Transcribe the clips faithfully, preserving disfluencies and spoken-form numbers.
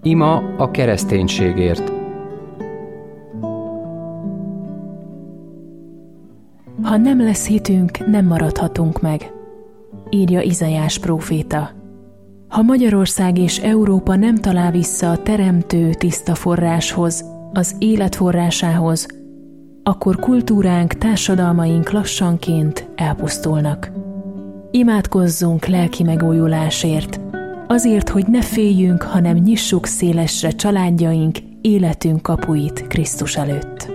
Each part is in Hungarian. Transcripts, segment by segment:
Ima a kereszténységért. Ha nem lesz hitünk, nem maradhatunk meg, írja Izaiás próféta. Ha Magyarország és Európa nem talál vissza a teremtő tiszta forráshoz, az élet forrásához, akkor kultúránk, társadalmaink lassanként elpusztulnak. Imádkozzunk lelki megújulásért, azért, hogy ne féljünk, hanem nyissuk szélesre családjaink, életünk kapuit Krisztus előtt.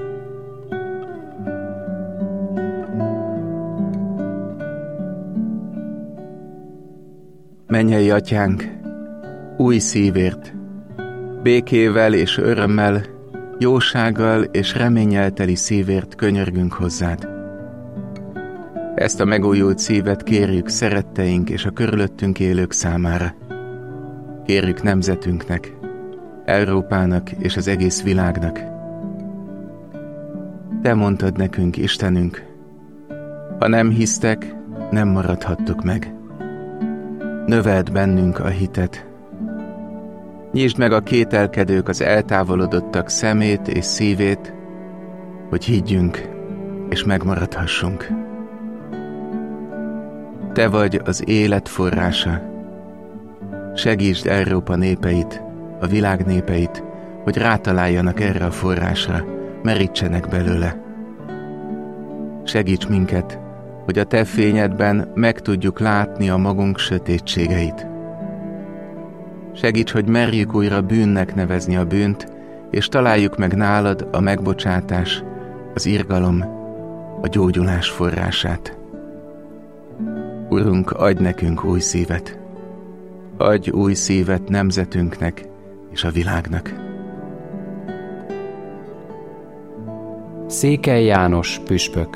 Mennyei Atyánk, új szívért, békével és örömmel, jósággal és reménnyel teli szívért könyörgünk hozzád. Ezt a megújult szívet kérjük szeretteink és a körülöttünk élők számára. Kérjük nemzetünknek, Európának és az egész világnak. Te mondtad nekünk, Istenünk, ha nem hisztek, nem maradhattok meg. Növeld bennünk a hitet. Nyisd meg a kételkedők, az eltávolodottak szemét és szívét, hogy higgyünk és megmaradhassunk. Te vagy az élet forrása. Segítsd Európa népeit, a világ népeit, hogy rátaláljanak erre a forrásra, merítsenek belőle. Segíts minket, hogy a Te fényedben meg tudjuk látni a magunk sötétségeit. Segíts, hogy merjük újra bűnnek nevezni a bűnt, és találjuk meg nálad a megbocsátás, az irgalom, a gyógyulás forrását. Urunk, adj nekünk új szívet. Adj új szívet nemzetünknek és a világnak. Székely János püspök.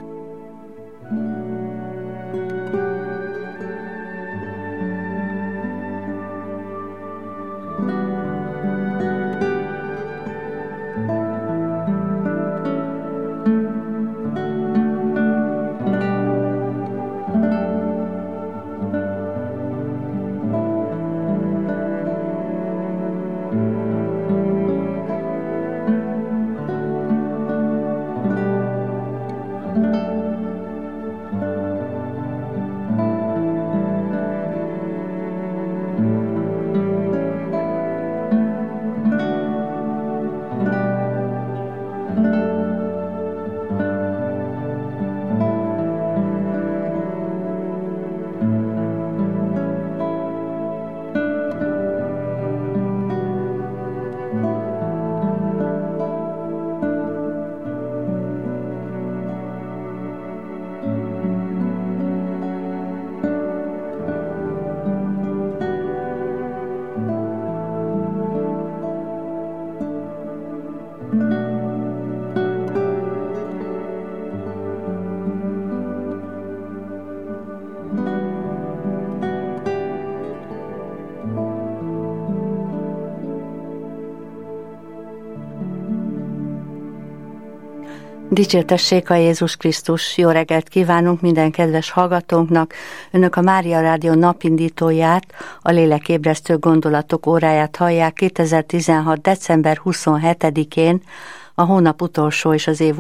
Dicsértessék a Jézus Krisztus! Jó reggelt kívánunk minden kedves hallgatónknak! Önök a Mária Rádió napindítóját, a Lélekébresztő gondolatok óráját hallják kétezer-tizenhat. december huszonhetedikén, a hónap utolsó és az év